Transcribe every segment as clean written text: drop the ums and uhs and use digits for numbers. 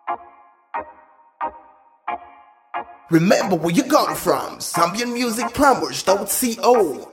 Remember where you got it from. Zambian Music Promos.co.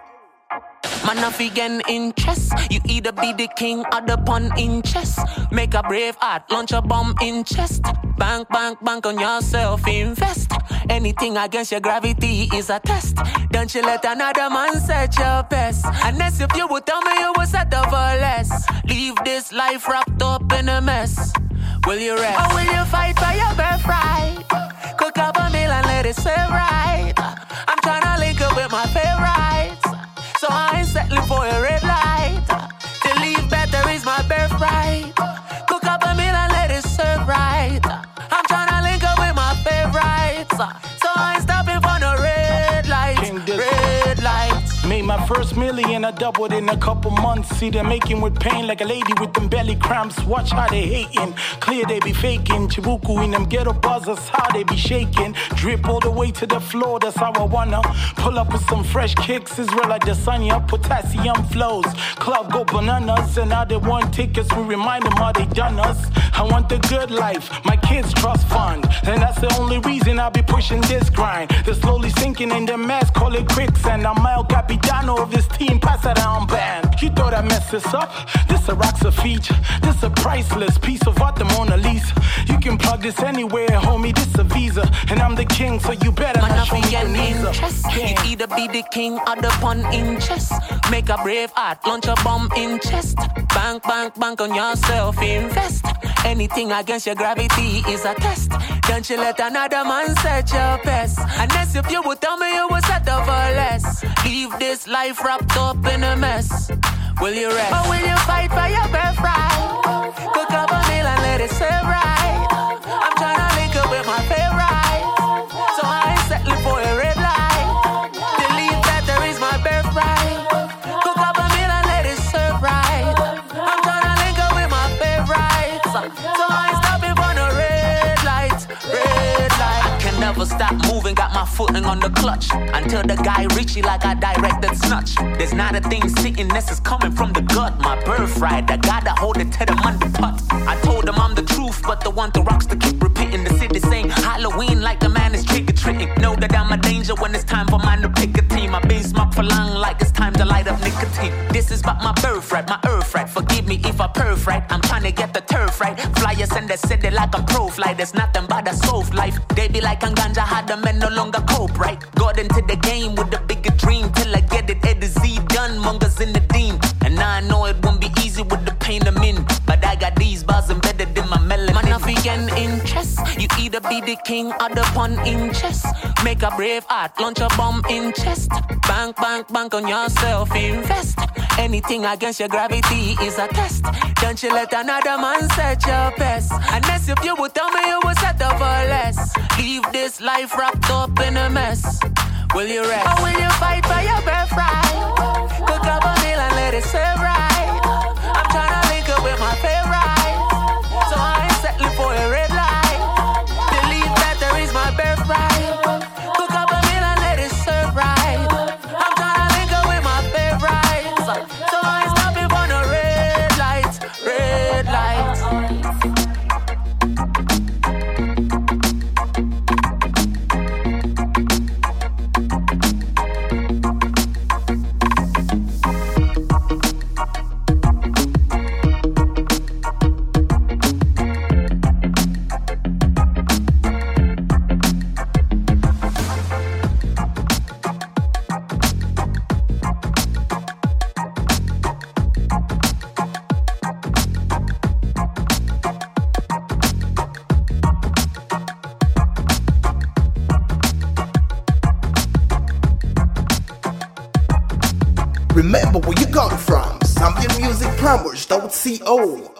Man, I again in chess. You either be the king or the pawn in chess. Make a brave heart, launch a bomb in chest. Bank, bank, bank on yourself, invest. Anything against your gravity is a test. Don't you let another man set your best. Unless if you would tell me you would settle for less. Leave this life wrapped up in a mess. Will you rest? Or will you fight for your birthright? Cook up a meal and let it serve right. I'm tryna link up with my favorites, so I ain't settling for a red light. To live better is my birthright. Cook up a meal and let it serve right. I'm tryna link up with my favorites, so I ain't stopping for no red lights. Red lights. Made my first million, I doubled in a couple months. See them making with pain like a lady with them belly cramps. Watch how they hating, clear they be faking. Chibuku in them ghetto buzzers, how they be shaking. Drip all the way to the floor, that's how I wanna pull up with some fresh kicks. Israel like the Desanya, potassium flows. Club go bananas, and now they want tickets. We remind them how they done us. I want the good life, my kids trust fund, and that's the only reason I be pushing this grind. They're slowly sinking in their mess, call it quicksand. I'm El Capitano of this team, pass it down band. You thought I messed this up? This a Roxa feature, this a priceless piece of art, the Mona Lisa. You can plug this anywhere, homie, this a visa. And I'm the king, so you better not show me your knees up. You either be the king or the pawn in chess. Make a brave heart, launch a bomb in chest. Bank, bank, bank on yourself, invest. Anything against your gravity is a test. Don't you let another man set your best. Unless if you would tell me you would settle for less. Leave this life wrapped up in a mess. Will you rest? Or will you fight for your birthright? Cook up a meal and let it serve right. I'm tryna link up with my favorite, so I ain't settling for a red light. To live better is my birthright. Cook up a meal and let it serve right. I'm tryna link up with my favorites, so I ain't stopping for no red lights. Red light. I can never stop moving, got my footing on the clutch until the guy reach you like I directed snatch. There's not a thing sitting, this is coming from the gut. My birthright, I gotta hold it to the Monday pot. I told them I'm the truth, but the one to rocks to keep repeating. The city saying Halloween like the man is trick-or-treating. Know that I'm a danger when it's time for man to pick a team. I've been smoked for long like it's time to light up nicotine. This is about my birthright, my earth right. Forgive me if I perf right, I'm trying to get the turf right. Flyers in the city like I'm pro-flight. There's nothing but a soft life. They be like I'm ganja, had the men no longer cope right. Got into the game with a bigger dream till I get it A to Z done. Mongers in the dean, and now I know it won't be easy with the pain I'm in, but I got these bars embedded in my melanin. Man, I again in chess. You either be the king or the pawn in chess. Make a brave heart, launch a bomb in chest. Bank, bank, bank on yourself, invest. Anything against your gravity is a test. Don't you let another man set your best. Unless if you would tell me you would settle for less. Leave this life wrapped up in a mess. Will you rest? Or will you fight for your birthright? Cook up a meal and let it serve right. I'm tryna link up with my favorite, so I ain't settling for a red light. To live better is my birthright. Cook up a meal and let it serve right. I'm tryna link up with my favorites, so I ain't stopping for no red lights. Red lights. Remember where you got it from. Zambian Music Promos.co.